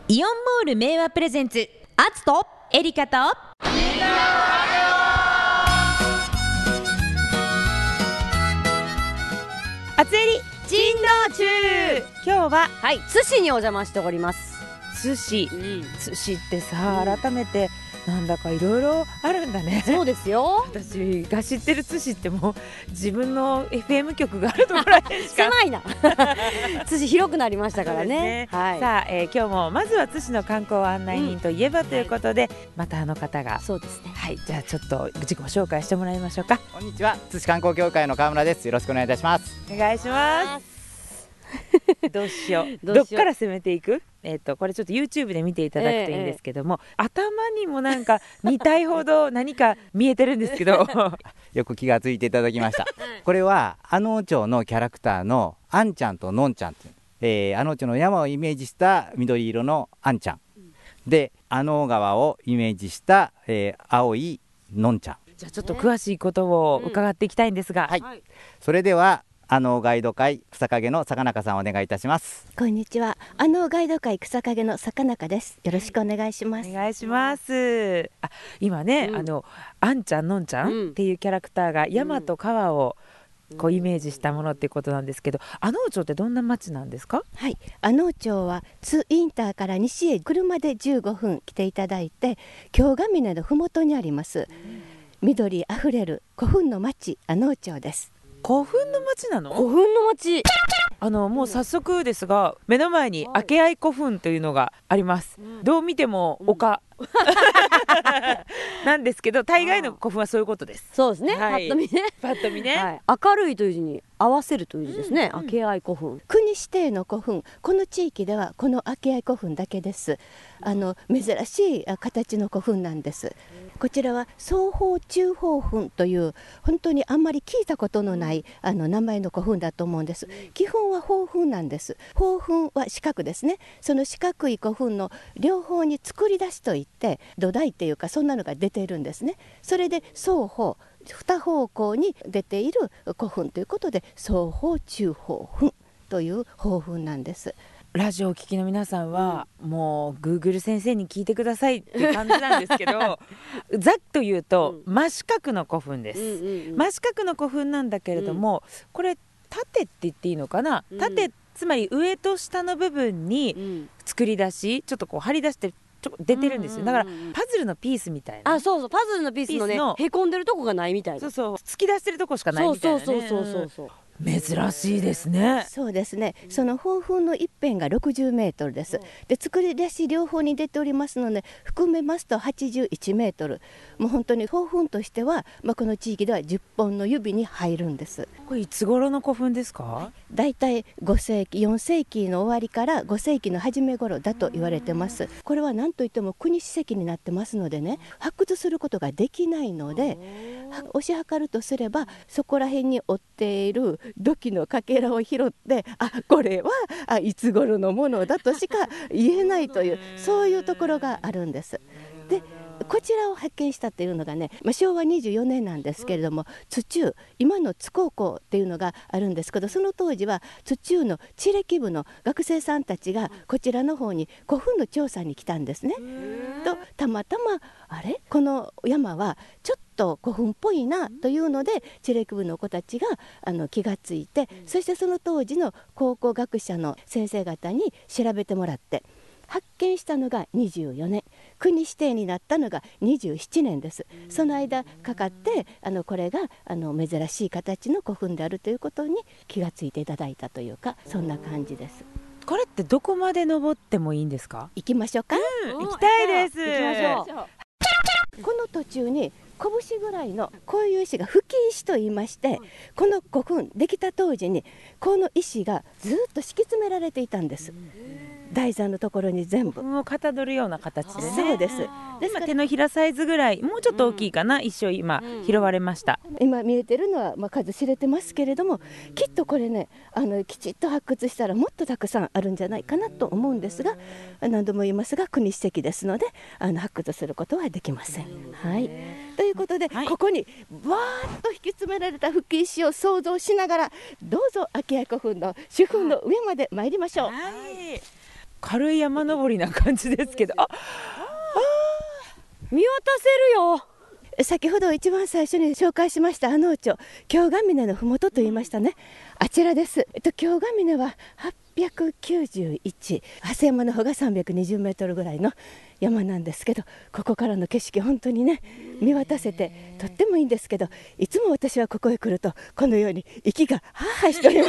イオンモール明和プレゼンツ、アツとエリカとアツエリ珍道中。今日は寿司にお邪魔しております。 寿司ってさ、改めてなんだかいろいろあるんだね。 そうですよ。 私が知ってる寿司ってもう自分の FM 局があるところでしか狭いな寿司広くなりましたからね。はい、 さあ、今日もまずは寿司の観光案内人といえばということで、またあの方が。 そうですね。 はい、じゃあちょっと自己紹介してもらいましょうか。 こんにちは、寿司観光協会の川村です。よろしくお願いいたします。 お願いします。どうしようどっから攻めていく。これちょっと YouTube で見ていただくといいんですけども、頭にもなんか2体ほど何か見えてるんですけどよく気がついていただきましたこれは阿能町のキャラクターのあんちゃんとのんちゃんという、阿能町の山をイメージした緑色のあんちゃん、で阿能川をイメージした、青いのんちゃん。 じゃあちょっと詳しいことを伺っていきたいんですが、 はい、それではガイド会草陰の坂中さんお願いいたします。 こんにちは、ガイド会草陰の坂中です。よろしくお願いします。 お願いします。今ね、あんちゃんのんちゃんっていうキャラクターが山と川をこうイメージしたものっていうことなんですけど、阿能町ってどんな町なんですか？ はい、阿能町は津インターから西へ車で15分来ていただいて、京ヶ峰のふもとにあります緑あふれる古墳の町阿能町です。 古墳の町なの？ 古墳の町。 もう早速ですが、目の前に明合古墳というのがあります。どう見ても丘なんですけど、大概の古墳はそういうことです。 そうですね、 はい、 パッと見ね。 パッと見ね、 明るいという字に合わせるという字ですね。明合古墳、 国指定の古墳、この地域ではこの明合古墳だけです。珍しい形の古墳なんです。こちらは双方中方墳という本当にあんまり聞いたことのない名前の古墳だと思うんです。基本は方墳なんです。方墳は四角ですね。その四角い古墳の両方に作り出しといって土台っていうかそんなのが出ているんですね。それで双方二方向に出ている古墳ということで双方中方墳という方墳なんです。 ラジオをお聞きの皆さんは、もう Google 先生に聞いてくださいって感じなんですけどざっと言うと、真四角の古墳です。真四角の古墳なんだけれども、これ縦って言っていいのかな、縦つまり上と下の部分に作り出し、ちょっとこう張り出して出てるんですよ。だからパズルのピースみたいな。 そうそう、パズルのピースのね、へこんでるとこがないみたいな。 そうそう、突き出してるとこしかないみたいなね。 そう珍しいですね。 そうですね。その方墳の一辺が60メートルです。で、作り出し両方に出ておりますので、含めますと81メートル。もう本当に方墳としては、この地域では10本の指に入るんです。 これいつ頃の古墳ですか？ だいたい5世紀4世紀の終わりから5世紀の初め頃だと言われてます。これは何といっても国史跡になってますのでね、発掘することができないので、推し量るとすればそこら辺に追っている土器のかけらを拾って、これはいつ頃のものだとしか言えないという、そういうところがあるんです。でこちらを発見したというのがね、昭和24年なんですけれども、津中、今の津高校っていうのがあるんですけど、その当時は津中の地歴部の学生さんたちがこちらの方に古墳の調査に来たんですね。とたまたまこの山はちょっと古墳っぽいなというので、地歴部の子たちが気がついて、そしてその当時の考古学者の先生方に調べてもらって発見したのが24年、国指定になったのが27年です。その間かかってこれが珍しい形の古墳であるということに気がついていただいたというか、そんな感じです。 これってどこまで登ってもいいんですか？ 行きましょうか。 行きたいです。 行きましょう。 この途中に拳ぐらいのこういう石が吹き石と言いまして、この古墳できた当時にこの石がずっと敷き詰められていたんです。台座のところに全部もうかたどるような形でね。 そうです。 ですから手のひらサイズぐらい、もうちょっと大きいかな、一緒今拾われました。 今見えてるのは数知れてますけれども、きっとこれねきちっと発掘したらもっとたくさんあるんじゃないかなと思うんですが、何度も言いますが国史跡ですので発掘することはできません。はい、ということで、ここにわーっと引き詰められた吹き石を想像しながら、どうぞ明合古墳の主墳の上まで参りましょう。 軽い山登りな感じですけど、 見渡せるよ。 先ほど一番最初に紹介しました町京ヶ峰のふもとと言いましたね。あちらです。京ヶ峰は891、長谷山の方が320メートルぐらいの山なんですけど、ここからの景色本当にね見渡せてとってもいいんですけど、いつも私はここへ来るとこのように息がハーハーしております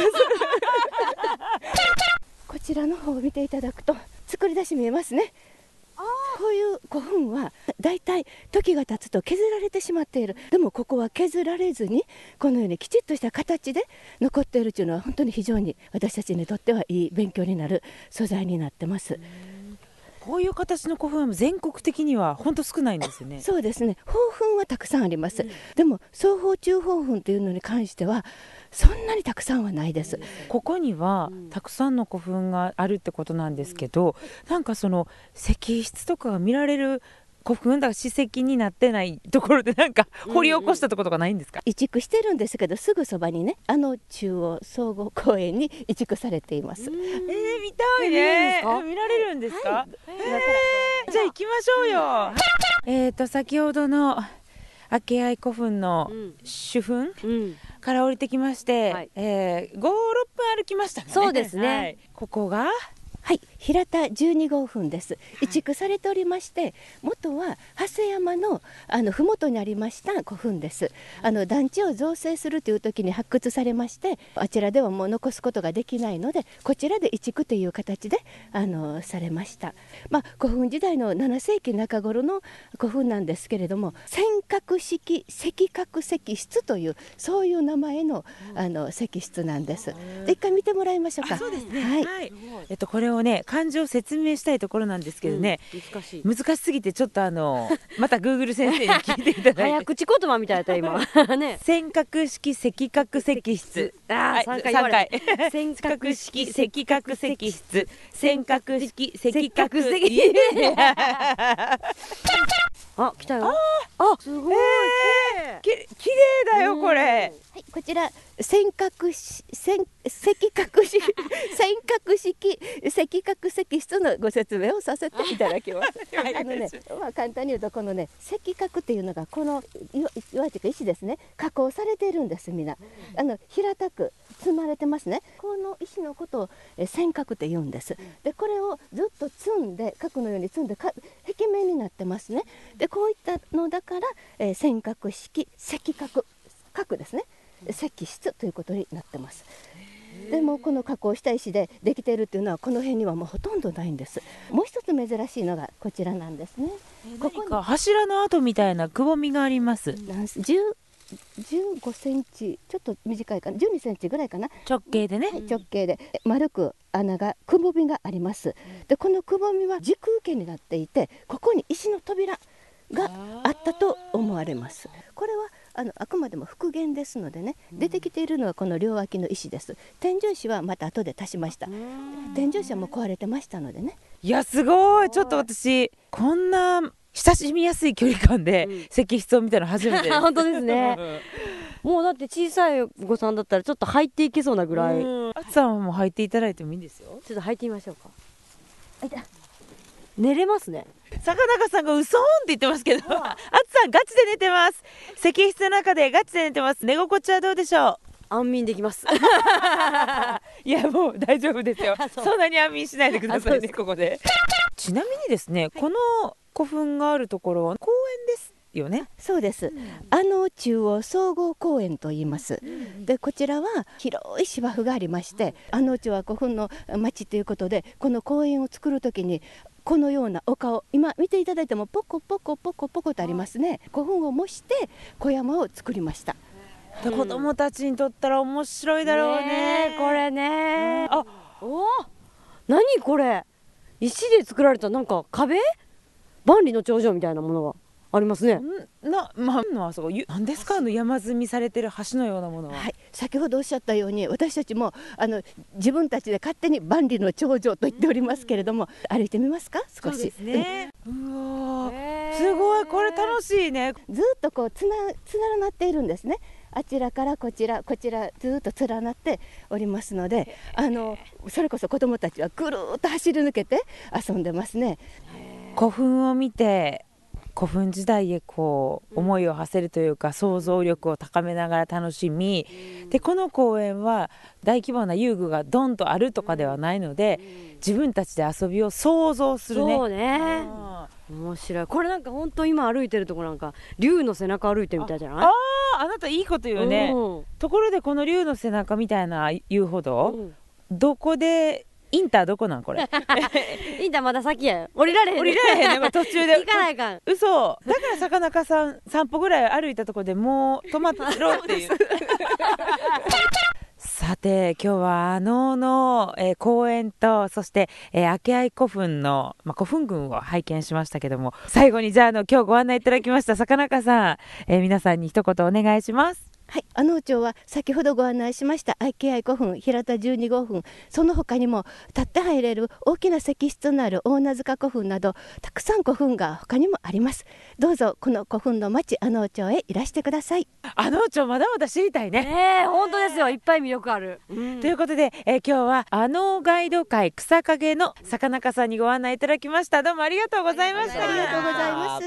こちらの方を見ていただくと作り出し見えますね。こういう古墳はだいたい時が経つと削られてしまっている。でもここは削られずにこのようにきちっとした形で残っているというのは本当に非常に私たちにとってはいい勉強になる素材になってます。 こういう形の古墳は全国的には本当少ないんですよね。 そうですね、宝墳はたくさんあります。でも双方中宝墳というのに関してはそんなにたくさんはないです。 ここにはたくさんの古墳があるってことなんですけど、なんかその石室とかが見られる古墳だから史跡になってないところでなんか掘り起こしたところとかないんですか？ 移築してるんですけど、すぐそばにね中央総合公園に移築されています。 見たいね。見られるんですか？じゃあ行きましょうよ。先ほどの明合古墳の主墳から降りてきまして、5、6分歩きましたかね。 そうですね。 ここが平田12号墳です。移築されておりまして、元は長谷山のふもとにありました古墳です。団地を造成するという時に発掘されまして、あちらではもう残すことができないのでこちらで移築という形でされました。古墳時代の7世紀中頃の古墳なんですけれども、尖閣式石閣石室というそういう名前の石室なんです。で、一回見てもらいましょうか。 そうですね。これをね漢字を説明したいところなんですけどね、難しすぎてちょっとまた Google 先生に聞いていただいて早口言葉みたいだった今ね。 尖閣式石閣石室、 3回尖閣式石閣石室、尖閣式石閣石来たよ。すごいきれいだよこれ。 こちら尖閣式石閣石室のご説明をさせていただきます。簡単に言うとこのね石閣っていうのがこの岩というか石ですね、加工されているんです。みんな平たく積まれてますね。この石のことを尖閣って言うんです。でこれをずっと積んで核のように積んで壁面になってますね。でこういったのだから尖閣式石閣閣ですね、石室ということになってます。でもこの加工した石でできているっていうのはこの辺にはもうほとんどないんです。もう一つ珍しいのがこちらなんですね。 ここに柱の跡みたいなくぼみがあります。 15センチちょっと短いかな、12センチぐらいかな、 直径でね、 直径で丸くくぼみがあります。でこのくぼみは時空形になっていて、ここに石の扉があったと思われます。これはあくまでも復元ですのでね、出てきているのはこの両脇の石です。天井石はまた後で足しました。天井石はもう壊れてましたのでね。 いやすごい。ちょっと私こんな親しみやすい距離感で石室を見たの初めてです本当ですねもうだって小さいお子さんだったらちょっと入っていけそうなぐらい。 あつさんはもう入っていただいてもいいんですよ。 ちょっと入ってみましょうか。寝れますね。 坂中さんがうそーんって言ってますけど、あつさんガチで寝てます。石室の中でガチで寝てます。寝心地はどうでしょう？ 安眠できますいやもう大丈夫ですよ。そんなに安眠しないでくださいねここで。ちなみにですね、この古墳があるところは公園ですよね。 そうです。中央総合公園と言います。でこちらは広い芝生がありまして、町は古墳の町ということでこの公園を作るときにこのような丘を今見ていただいてもポコポコポコポコとありますね。古墳を模して小山を作りました。 子供たちにとったら面白いだろうねこれね。何これ、石で作られたなんか壁、万里の長城みたいなものがありますね。 何ですか山積みされてる橋のようなものは。 先ほどおっしゃったように私たちも自分たちで勝手に万里の長城と言っておりますけれども、歩いてみますか少し。 そうですね。うわすごい、これ楽しいね。 ずっとこうつながっているんですね。 あちらからこちらずっと連なっておりますので、それこそ子どもたちはぐるーっと走り抜けて遊んでますね。 古墳を見て古墳時代へこう思いを馳せるというか、想像力を高めながら楽しみ、でこの公園は大規模な遊具がドンとあるとかではないので、自分たちで遊びを想像するね。 そうね、面白い。これなんか本当今歩いてるとこなんか竜の背中歩いてるみたいじゃない？ あなたいいこと言うね。ところでこの竜の背中みたいな遊歩道、どこでインターどこなんこれ？ インターまだ先やよ。降りられへんね、まあ途中で行かないかん。 嘘だから坂中さん散歩ぐらい歩いたところでもう止まってろっていうさて今日はの、公園とそして、明合古墳の、古墳群を拝見しましたけども、最後にじゃあ今日ご案内いただきました坂中さん、皆さんに一言お願いします。 はい、町は先ほどご案内しました明合古墳、平田12号墳、その他にも立って入れる大きな石室のある大名塚古墳などたくさん古墳が他にもあります。どうぞこの古墳の町町へいらしてください。 町まだまだ知りたいね。 本当ですよ、いっぱい魅力ある、 ということで、今日はガイド会草陰の坂中さんにご案内いただきました。どうもありがとうございました。 ありがとうございます。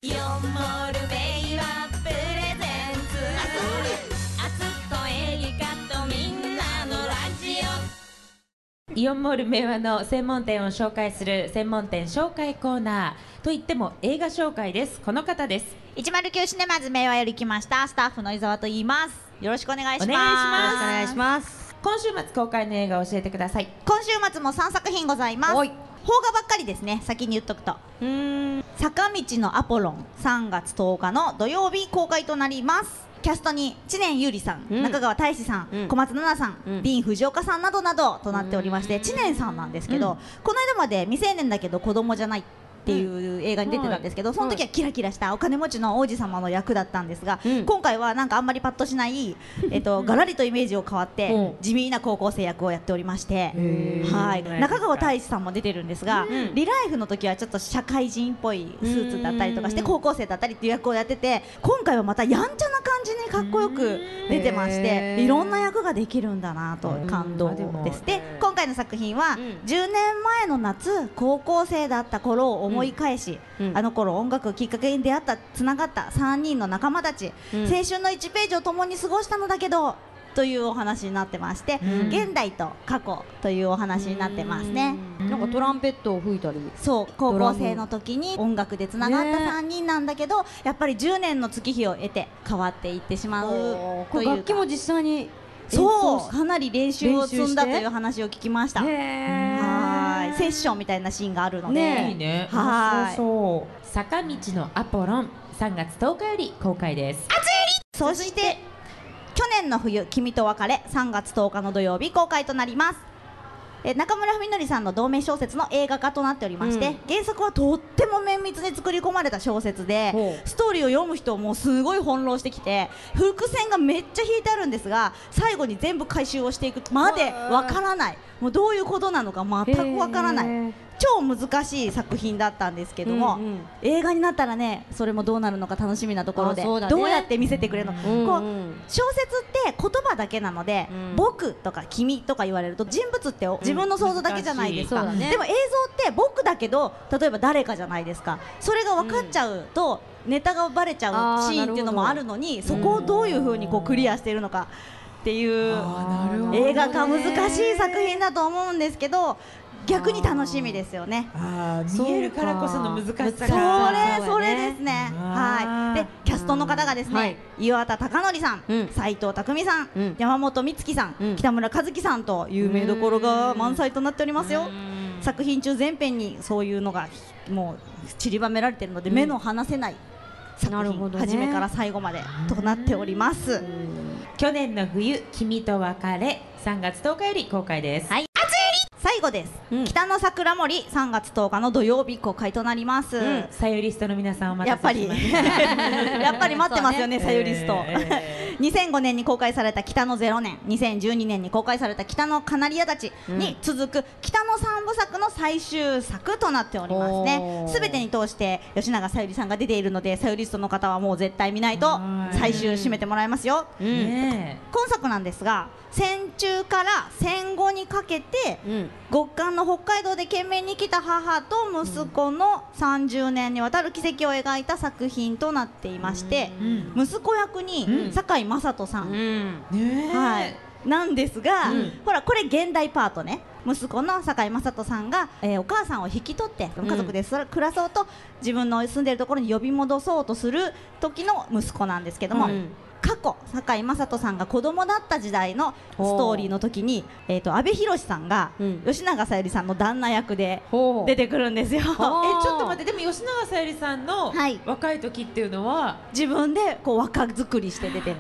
イオンモール明和の専門店を紹介する専門店紹介コーナーといっても映画紹介です。この方です。 109シネマズ明和より来ましたスタッフの伊沢と言います。よろしくお願いします。 お願いします。 今週末公開の映画を教えてください。 今週末も3作品ございます。邦画ばっかりですね。先に言っとくと坂道のアポロン3月10日の土曜日公開となります。キャストに知念侑李さん、中川大志さん、小松菜奈さん、ディーン・藤岡さんなどなどとなっておりまして、知念さんなんですけど、この間まで未成年だけど子供じゃないっていう映画に出てたんですけど、その時はキラキラしたお金持ちの王子様の役だったんですが、今回はなんかあんまりパッとしないガラリとイメージを変わって地味な高校生役をやっておりまして、中川大志さんも出てるんですが、リライフの時はちょっと社会人っぽいスーツだったりとかして高校生だったりっていう役をやってて、今回はまたやんちゃな感じにかっこよく出てまして、いろんな役ができるんだなと感動です。で今回の作品は10年前の夏高校生だった頃を思い返し、あの頃音楽をきっかけに出会ったつながった3人の仲間たち、青春の1ページを共に過ごしたのだけどというお話になってまして、現代と過去というお話になってますね。 なんかトランペットを吹いたり、 そう高校生の時に音楽でつながった3人なんだけど、やっぱり10年の月日を経て変わっていってしまうというか、 楽器も実際にそうかなり練習を積んだという話を聞きました。セッションみたいなシーンがあるので、 いいね。そう坂道のアポロン3月10日より公開です。 そして去年の冬君と別れ3月10日の土曜日公開となります。中村文則さんの同名小説の映画化となっておりまして、原作はとっても綿密に作り込まれた小説で、ストーリーを読む人もすごい翻弄してきて、伏線がめっちゃ引いてあるんですが、最後に全部回収をしていくまでわからない、もうどういうことなのか全くわからない、超難しい作品だったんですけども、映画になったらね、それもどうなるのか楽しみなところで、どうやって見せてくれるのか、小説って言葉だけなので、僕とか君とか言われると人物って自分の想像だけじゃないですか。でも映像って僕だけど例えば誰かじゃないですか。それが分かっちゃうとネタがバレちゃうシーンっていうのもあるのに、そこをどういうふうにこうクリアしているのかっていう映画化難しい作品だと思うんですけど、逆に楽しみですよね。 見えるからこその難しさがそれですね。でキャストの方がですね、岩田貴則さん、斉藤工さん、山本美月さん、北村一輝さんと有名どころが満載となっておりますよ。作品中全編にそういうのがもう散りばめられているので、目の離せない作品、初めから最後までとなっております。 去年の冬君と別れ3月10日より公開です。 最後です、北の桜森3月10日の土曜日公開となります。 サユリストの皆さんお待たせしました。 やっぱり待ってますよね、サユリスト。 2005年に公開された北の0年、2012年に公開された北のカナリアたちに続く北の3部作の最終作となっておりますね。すべてに通して吉永小百合さんが出ているので、サユリストの方はもう絶対見ないと最終締めてもらいますよ。今作なんですが、戦中から戦後にかけて、極寒の北海道で懸命に生きた母と息子の30年にわたる奇跡を描いた作品となっていまして、息子役に堺雅人さん、なんですが、ほらこれ現代パートね。息子の堺雅人さんが、お母さんを引き取って家族で暮らそうと、自分の住んでいるところに呼び戻そうとする時の息子なんですけども、過去堺雅人さんが子供だった時代のストーリーの時に、阿部寛さんが吉永小百合さんの旦那役で出てくるんですよ。 ちょっと待って、でも吉永小百合さんの若い時っていうのは、 自分でこう若作りして出てる。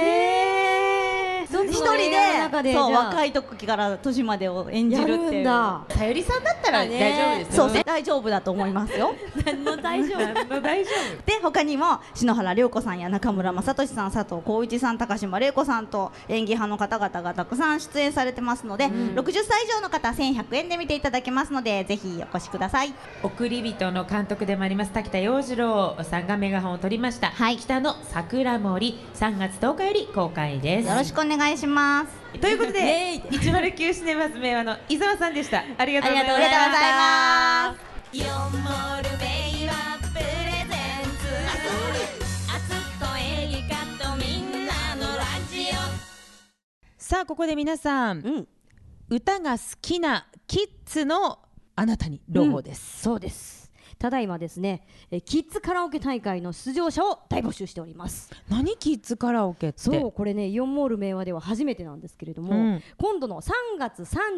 一人で若い時から年までを演じるっていう。 小百合さんだったら大丈夫ですよね。 大丈夫だと思いますよ。 何の大丈夫で、他にも篠原涼子さんや中村雅俊さん、佐藤浩市さん、高島礼子さんと演技派の方々がたくさん出演されてますので、60歳以上の方1100円で見ていただけますので、ぜひお越しください。 送り人の監督でもあります滝田洋次郎さんがメガホンを取りました、北の桜森、3月10日より公開です。 よろしくお願いします。 ということで109シネマズ明和の伊沢さんでした。ありがとうございました。 ありがとうございます。 よもるめいはプレゼンツ、あつとえぎかとみんなのラジオ。 さあここで皆さん、歌が好きなキッズのあなたに朗報です。 そうです。ただいまですね、キッズカラオケ大会の出場者を大募集しております。 何キッズカラオケって？ そう、これね、イオンモール明和では初めてなんですけれども、今度の3月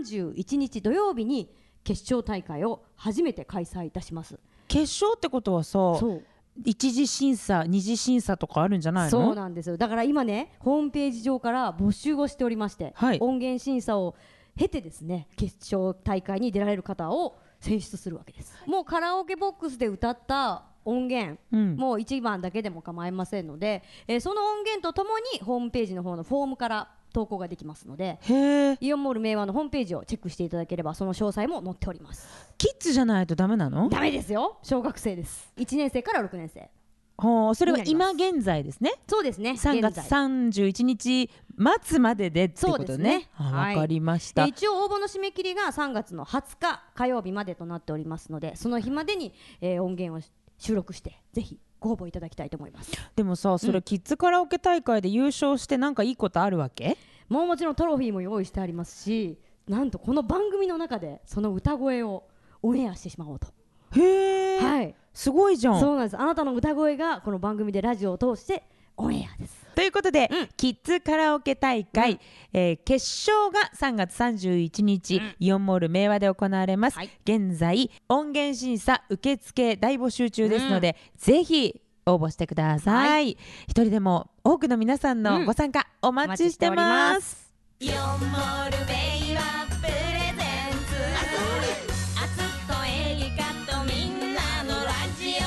31日土曜日に決勝大会を初めて開催いたします。 決勝ってことはさ、一次審査、二次審査とかあるんじゃないの？ そうなんですよ。だから今ね、ホームページ上から募集をしておりまして、音源審査を経てですね、決勝大会に出られる方を選出するわけです。もうカラオケボックスで歌った音源、もう1番だけでも構いませんので、その音源とともにホームページの方のフォームから投稿ができますので、イオンモール明和のホームページをチェックしていただければその詳細も載っております。 キッズじゃないとダメなの？ ダメですよ。小学生です。1年生から6年生。 それは今現在ですね。 そうですね。 3月31日末まででってことね。わかりました。 一応応募の締め切りが3月の20日火曜日までとなっておりますので、その日までに音源を収録してぜひご応募いただきたいと思います。 でもさ、それキッズカラオケ大会で優勝してなんかいいことあるわけ？ もちろんトロフィーも用意してありますし、なんとこの番組の中でその歌声をオンエアしてしまおうと。 へー、はい、すごいじゃん。 そうなんです。あなたの歌声がこの番組でラジオを通してオンエアです。 ということで、キッズカラオケ大会、決勝が3月31日、イオンモール明和で行われます、現在音源審査受付大募集中ですので、ぜひ応募してください。一人でも多くの皆さんのご参加お待ちしてます。 イオンモール明和プレゼンツ、あつとえぎかとみんなのラジ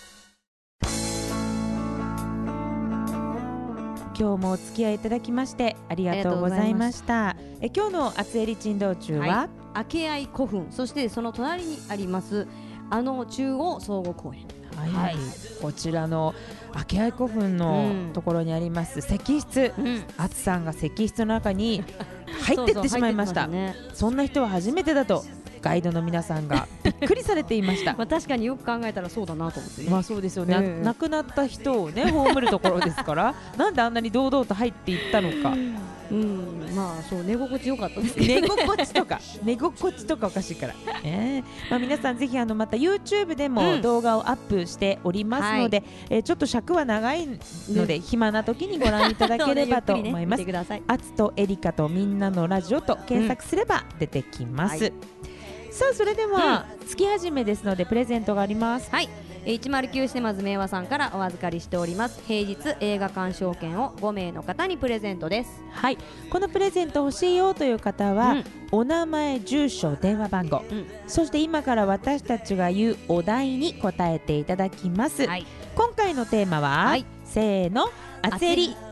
オ。今日もお付き合いいただきましてありがとうございました。今日の厚襟珍道中は、 明け合い古墳、そしてその隣にあります中央総合公園、 こちらの明け合い古墳のところにあります石室、厚さんが石室の中に入っていってしまいました。そんな人は初めてだとガイドの皆さんがびっくりされていました。 確かによく考えたらそうだなと思って、 そうですよね、亡くなった人をね葬るところですからなんであんなに堂々と入っていったのか。 そう寝心地良かったですね。 寝心地とかおかしいから、皆さんぜひまた YouTube でも動画をアップしておりますので、ちょっと尺は長いので、暇な時にご覧いただければと思います。あつとエリカとみんなのラジオと検索すれば出てきます。さあそれでは、月始めですのでプレゼントがあります。 109シネマズ明和さんからお預かりしております平日映画鑑賞券を5名の方にプレゼントです。 このプレゼント欲しいよという方は、お名前、住所、電話番号、そして今から私たちが言うお題に答えていただきます。今回のテーマは、せーの、厚襟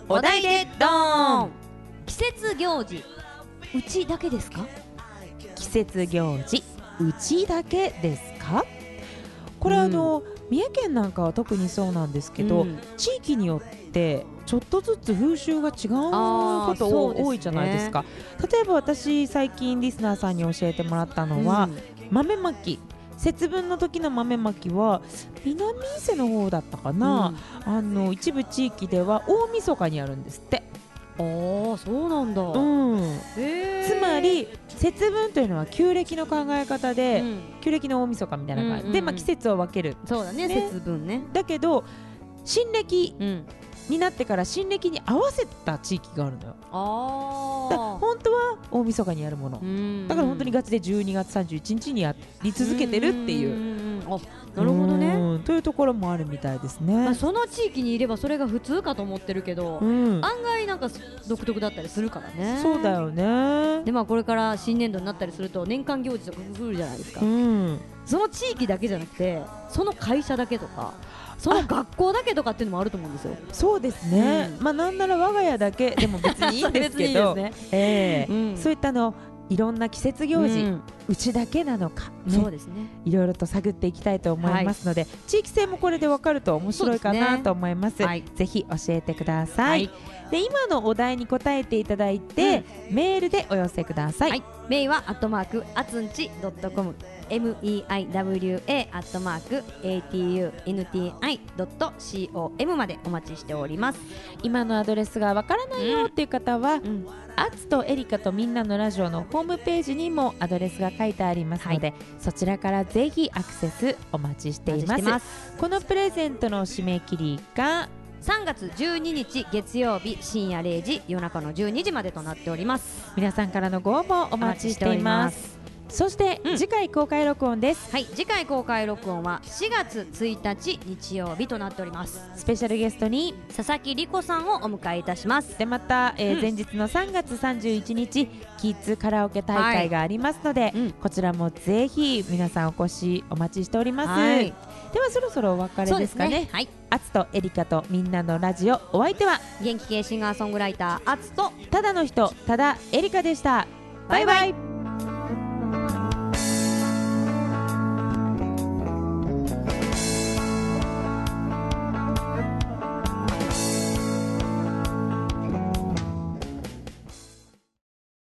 お題でドーン。季節行事うちだけですか？ 季節行事うちだけですか？これ三重県なんかは特にそうなんですけど、地域によってちょっとずつ風習が違うこと多いじゃないですか。例えば私最近リスナーさんに教えてもらったのは、豆まき、節分の時の豆まきは南伊勢の方だったかな、一部地域では大晦日にやるんですって。 ああ、そうなんだ。 つまり節分というのは旧暦の考え方で、旧暦の大晦日みたいな感じで、季節を分ける。 そうだね、節分ね。 だけど新暦になってから新暦に合わせた地域があるのよ。本当は大晦日にやるものだから本当にガチで12月31日にやり続けてるっていう。 なるほどね。 というところもあるみたいですね。 その地域にいればそれが普通かと思ってるけど、案外なんか独特だったりするからね。 そうだよね。 でこれから新年度になったりすると年間行事とか来るじゃないですか。その地域だけじゃなくてその会社だけとかその学校だけとかっていうのもあると思うんですよ。 そうですね。なんなら我が家だけでも別にいいんですけど、そういったいろんな季節行事、うちだけなのか、 そうですね、 いろいろと探っていきたいと思いますので、地域性もこれで分かると面白いかなと思います。ぜひ教えてください。で今のお題に答えていただいて、メールでお寄せください。 メイはあつんち.com meiwa@atunti.com までお待ちしております。 今のアドレスがわからないよっていう方は、アツとエリカとみんなのラジオのホームページにもアドレスが書いてありますので、そちらからぜひアクセスお待ちしています。このプレゼントの締め切りが 3月12日月曜日深夜0時夜中の12時までとなっております。 皆さんからのご応募お待ちしています。そして、次回公開録音です。 次回公開録音は4月1日日曜日となっております。 スペシャルゲストに佐々木里子さんをお迎えいたします。 でまた、前日の3月31日キッズカラオケ大会がありますので、こちらもぜひ皆さんお越しお待ちしております。ではそろそろお別れですかね。アツとエリカとみんなのラジオ、お相手は元気系シンガーソングライターアツとただの人ただエリカでした。バイバイ。